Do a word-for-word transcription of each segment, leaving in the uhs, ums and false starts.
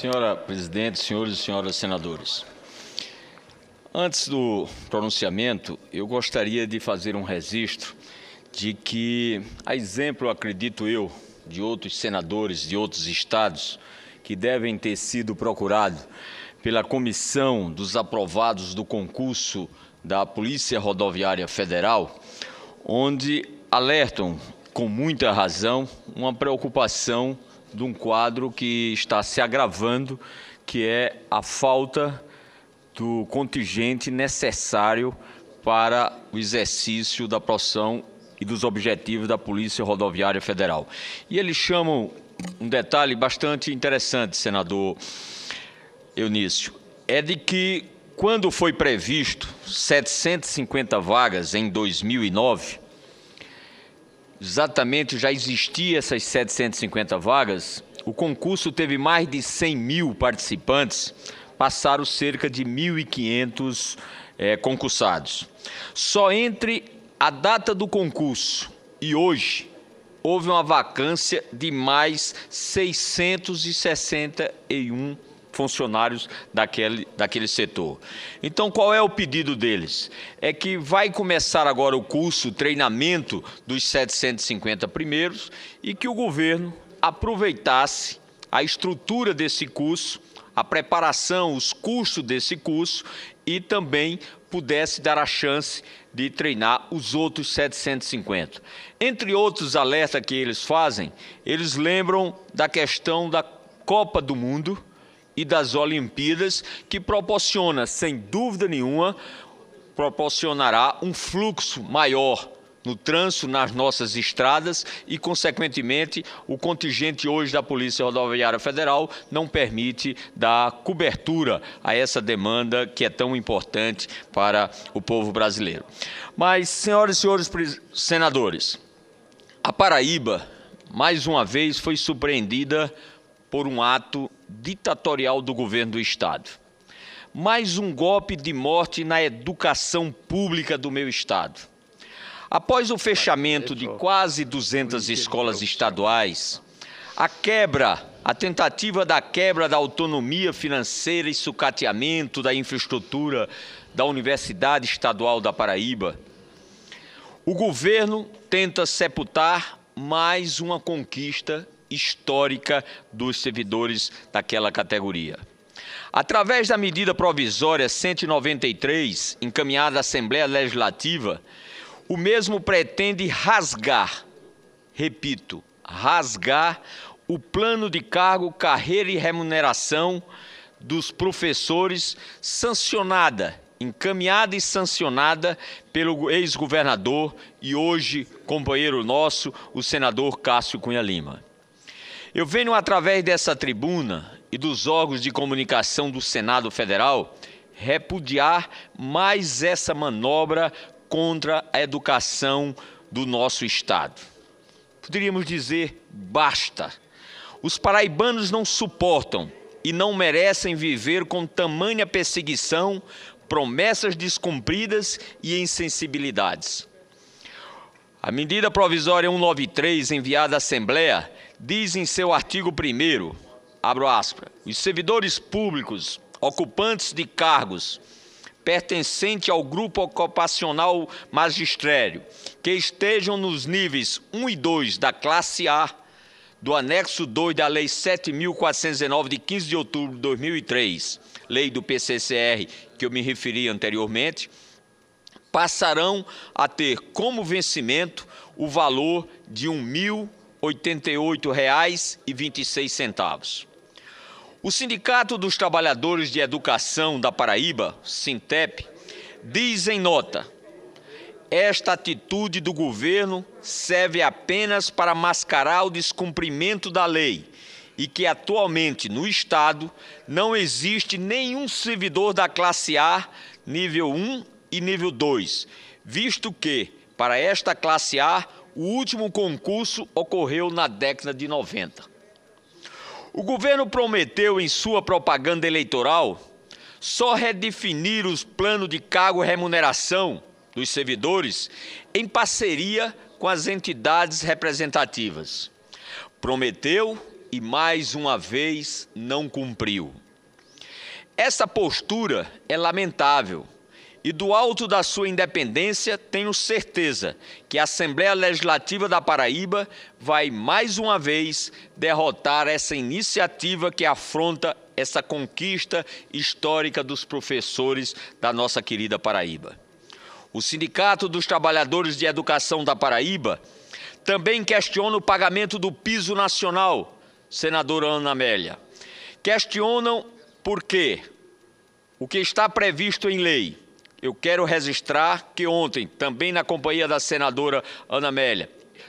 Senhora presidente, senhores e senhoras senadores, antes do pronunciamento, eu gostaria de fazer um registro de que, a exemplo, acredito eu, de outros senadores de outros estados que devem ter sido procurados pela comissão dos aprovados do concurso da Polícia Rodoviária Federal, onde alertam, com muita razão, uma preocupação de um quadro que está se agravando, que é a falta do contingente necessário para o exercício da profissão e dos objetivos da Polícia Rodoviária Federal. E eles chamam um detalhe bastante interessante, senador Eunício, é de que quando foi previsto setecentas e cinquenta vagas em dois mil e nove, exatamente já existiam essas setecentas e cinquenta vagas, o concurso teve mais de cem mil participantes, passaram cerca de mil e quinhentos é, concursados. Só entre a data do concurso e hoje, houve uma vacância de mais seiscentos e sessenta e um funcionários daquele, daquele setor. Então, qual é o pedido deles? É que vai começar agora o curso, o treinamento dos setecentos e cinquenta primeiros e que o governo aproveitasse a estrutura desse curso, a preparação, os custos desse curso e também pudesse dar a chance de treinar os outros setecentos e cinquenta. Entre outros alertas que eles fazem, eles lembram da questão da Copa do Mundo e das Olimpíadas, que proporciona, sem dúvida nenhuma, proporcionará um fluxo maior no trânsito nas nossas estradas e, consequentemente, o contingente hoje da Polícia Rodoviária Federal não permite dar cobertura a essa demanda que é tão importante para o povo brasileiro. Mas, senhoras e senhores senadores, a Paraíba, mais uma vez, foi surpreendida por um ato ditatorial do governo do Estado. Mais um golpe de morte na educação pública do meu Estado. Após o fechamento de quase duzentas escolas estaduais, a quebra, a tentativa da quebra da autonomia financeira e sucateamento da infraestrutura da Universidade Estadual da Paraíba, o governo tenta sepultar mais uma conquista histórica dos servidores daquela categoria. Através da medida provisória cento e noventa e três, encaminhada à Assembleia Legislativa, o mesmo pretende rasgar, repito, rasgar o plano de cargo, carreira e remuneração dos professores sancionada, encaminhada e sancionada pelo ex-governador e hoje companheiro nosso, o senador Cássio Cunha Lima. Eu venho, através dessa tribuna e dos órgãos de comunicação do Senado Federal, repudiar mais essa manobra contra a educação do nosso Estado. Poderíamos dizer, basta. Os paraibanos não suportam e não merecem viver com tamanha perseguição, promessas descumpridas e insensibilidades. A medida provisória cento e noventa e três, enviada à Assembleia, diz em seu artigo primeiro, abro aspas, os servidores públicos, ocupantes de cargos pertencentes ao grupo ocupacional magistério, que estejam nos níveis um e dois da classe A, do anexo dois da Lei sete mil quatrocentos e dezenove, de quinze de outubro de dois mil e três, lei do P C C R, que eu me referi anteriormente, passarão a ter como vencimento o valor de um mil oitenta e oito reais e vinte e seis centavos. O Sindicato dos Trabalhadores de Educação da Paraíba, Sintep, diz em nota: esta atitude do governo serve apenas para mascarar o descumprimento da lei e que atualmente no Estado não existe nenhum servidor da classe A, nível um e nível dois, visto que, para esta classe A, o último concurso ocorreu na década de noventa. O governo prometeu em sua propaganda eleitoral só redefinir os planos de cargo e remuneração dos servidores em parceria com as entidades representativas. Prometeu e mais uma vez não cumpriu. Essa postura é lamentável e do alto da sua independência tenho certeza que a Assembleia Legislativa da Paraíba vai mais uma vez derrotar essa iniciativa que afronta essa conquista histórica dos professores da nossa querida Paraíba. O Sindicato dos Trabalhadores de Educação da Paraíba também questiona o pagamento do piso nacional, senadora Ana Amélia. Questionam por quê? O que está previsto em lei. Eu quero registrar que ontem, também na companhia da senadora Ana Amélia,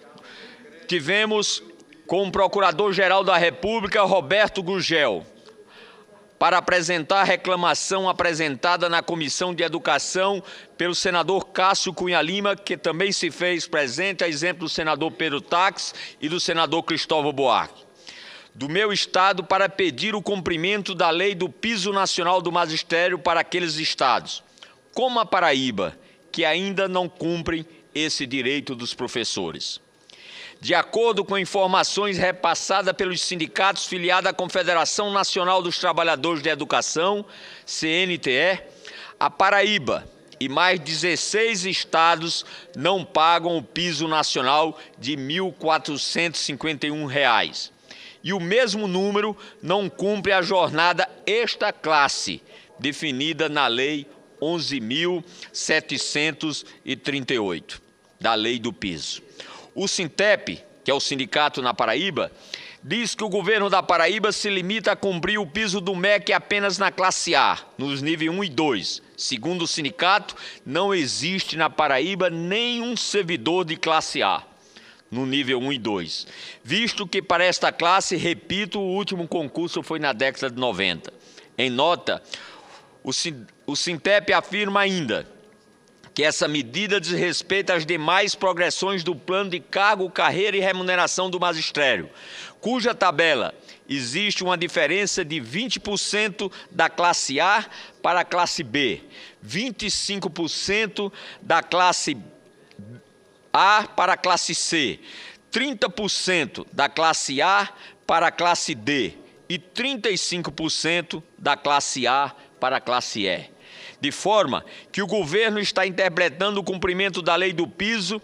tivemos com o Procurador-Geral da República, Roberto Gurgel, para apresentar a reclamação apresentada na Comissão de Educação pelo senador Cássio Cunha Lima, que também se fez presente, a exemplo do senador Pedro Taques e do senador Cristóvão Buarque, do meu estado, para pedir o cumprimento da lei do piso nacional do magistério para aqueles estados, como a Paraíba, que ainda não cumprem esse direito dos professores. De acordo com informações repassadas pelos sindicatos filiados à Confederação Nacional dos Trabalhadores de Educação, C N T E, a Paraíba e mais dezesseis estados não pagam o piso nacional de mil quatrocentos e cinquenta e um reais. E o mesmo número não cumpre a jornada extra classe, definida na Lei onze mil setecentos e trinta e oito, da Lei do Piso. O Sintep, que é o sindicato na Paraíba, diz que o governo da Paraíba se limita a cumprir o piso do M E C apenas na classe A, nos níveis um e dois. Segundo o sindicato, não existe na Paraíba nenhum servidor de classe A, no nível um e dois. Visto que para esta classe, repito, o último concurso foi na década de noventa. Em nota, o Sintep afirma ainda que essa medida diz respeito às demais progressões do plano de cargo, carreira e remuneração do magistério, cuja tabela existe uma diferença de vinte por cento da classe A para a classe B, vinte e cinco por cento da classe A para a classe C, trinta por cento da classe A para a classe D e trinta e cinco por cento da classe A para a classe E. De forma que o governo está interpretando o cumprimento da lei do piso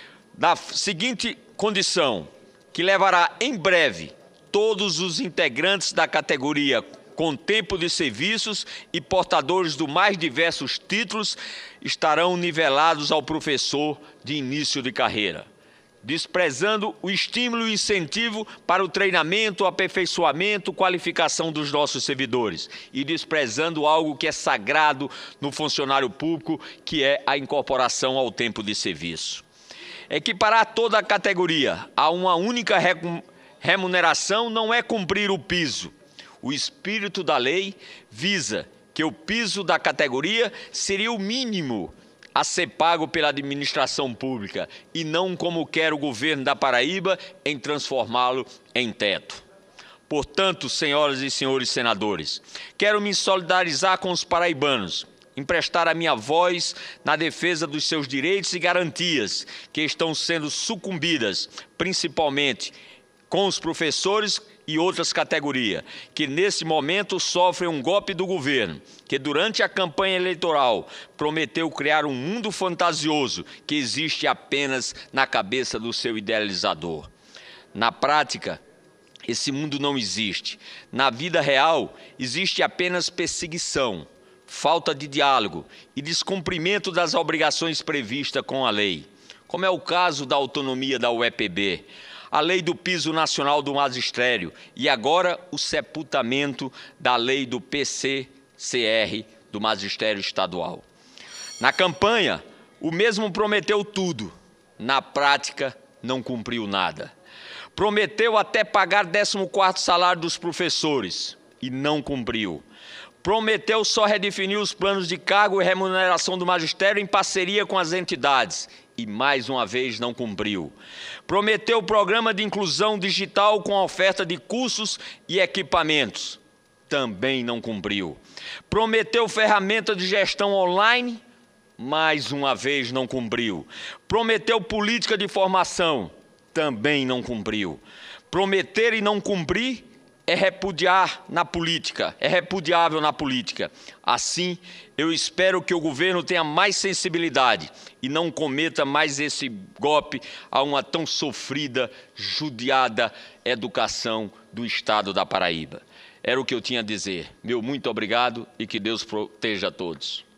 na seguinte condição, que levará em breve todos os integrantes da categoria com tempo de serviços e portadores dos mais diversos títulos estarão nivelados ao professor de início de carreira, desprezando o estímulo e incentivo para o treinamento, aperfeiçoamento, qualificação dos nossos servidores e desprezando algo que é sagrado no funcionário público, que é a incorporação ao tempo de serviço. Equiparar toda a categoria a uma única remuneração não é cumprir o piso. O espírito da lei visa que o piso da categoria seria o mínimo a ser pago pela administração pública e não como quer o governo da Paraíba em transformá-lo em teto. Portanto, senhoras e senhores senadores, quero me solidarizar com os paraibanos, emprestar a minha voz na defesa dos seus direitos e garantias que estão sendo sucumbidas, principalmente com os professores e outras categorias, que nesse momento sofrem um golpe do governo, que durante a campanha eleitoral prometeu criar um mundo fantasioso que existe apenas na cabeça do seu idealizador. Na prática, esse mundo não existe. Na vida real, existe apenas perseguição, falta de diálogo e descumprimento das obrigações previstas com a lei, como é o caso da autonomia da U E P B, a lei do piso nacional do magistério e agora o sepultamento da lei do P C C R do magistério estadual. Na campanha, o mesmo prometeu tudo, na prática não cumpriu nada. Prometeu até pagar décimo quarto salário dos professores e não cumpriu. Prometeu só redefinir os planos de cargo e remuneração do magistério em parceria com as entidades e, mais uma vez, não cumpriu. Prometeu o programa de inclusão digital com a oferta de cursos e equipamentos. Também não cumpriu. Prometeu ferramenta de gestão online. Mais uma vez não cumpriu. Prometeu política de formação. Também não cumpriu. Prometer e não cumprir é repudiar na política, é repudiável na política. Assim, eu espero que o governo tenha mais sensibilidade e não cometa mais esse golpe a uma tão sofrida, judiada educação do estado da Paraíba. Era o que eu tinha a dizer. Meu muito obrigado e que Deus proteja a todos.